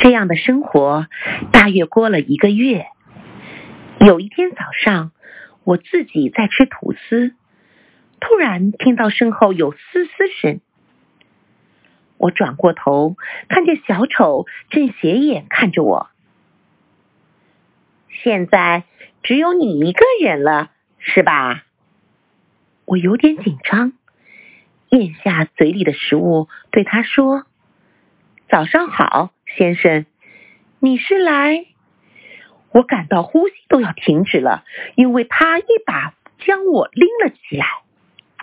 这样的生活大约过了1个月。有一天早上，我自己在吃吐司，突然听到身后有嘶嘶声。我转过头，看见小丑正斜眼看着我。现在只有你一个人了，是吧？我有点紧张，咽下嘴里的食物，对他说：早上好，先生，你是来……我感到呼吸都要停止了，因为他一把将我拎了起来。